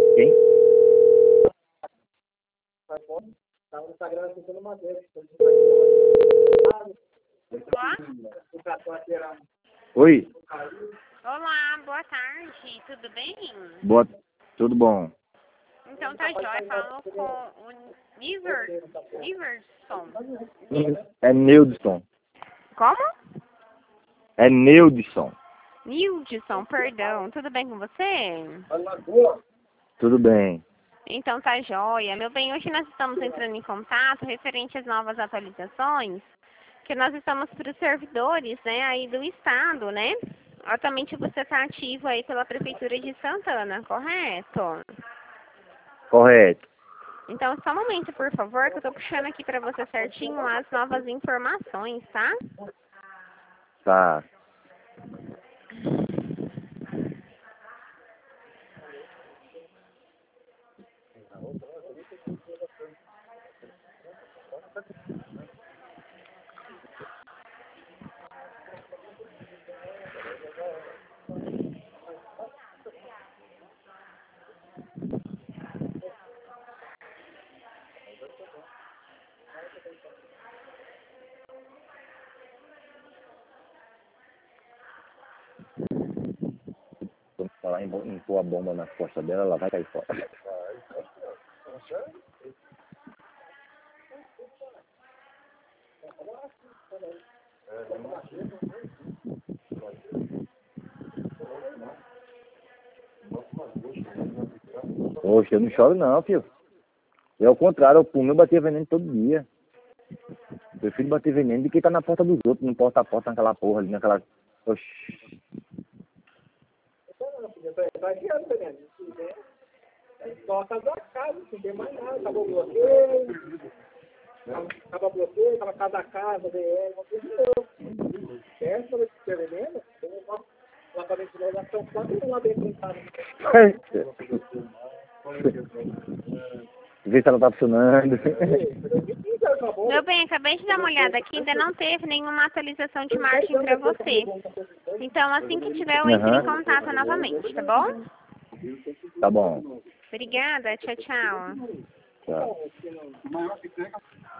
Quem? Tá no Instagram tentando uma vez. Oi. Olá, boa tarde, tudo bem? Boa. Tudo bom? Então tá jóia, falando com o Niverson. É Neudson. Como? É Neudson. Nildson, perdão, tudo bem com você? Tudo bem. Então tá jóia. Meu bem, hoje nós estamos entrando em contato referente às novas atualizações que nós estamos para os servidores, né, aí do estado, né? Atualmente você está ativo aí pela Prefeitura de Santana, correto? Correto. Então, só um momento, por favor, que eu tô puxando aqui para você certinho as novas informações, tá? Tá. Quando falar em pôr a bomba nas costas dela, ela vai cair fora. Poxa, eu não choro não, filho. É ao contrário, o meu bater veneno todo dia. Eu prefiro bater veneno do que tá na porta dos outros, no porta-a-porta, naquela porra ali, naquela... Oxi. Vai criando, Fernando. Só acabou a casa, não tem mais nada. Acabou o bloqueio. Acaba o bloqueio, acaba casa a casa, BR, não tem de novo. Essa vez que você veneno, tem uma panelização quase lá dentro em casa. Vê se ela tá funcionando. Meu bem, acabei de dar uma olhada aqui, ainda não teve nenhuma atualização de margem para você. Então, assim que tiver, eu entro em contato novamente, tá bom? Tá bom. Obrigada, tchau, tchau. Tchau.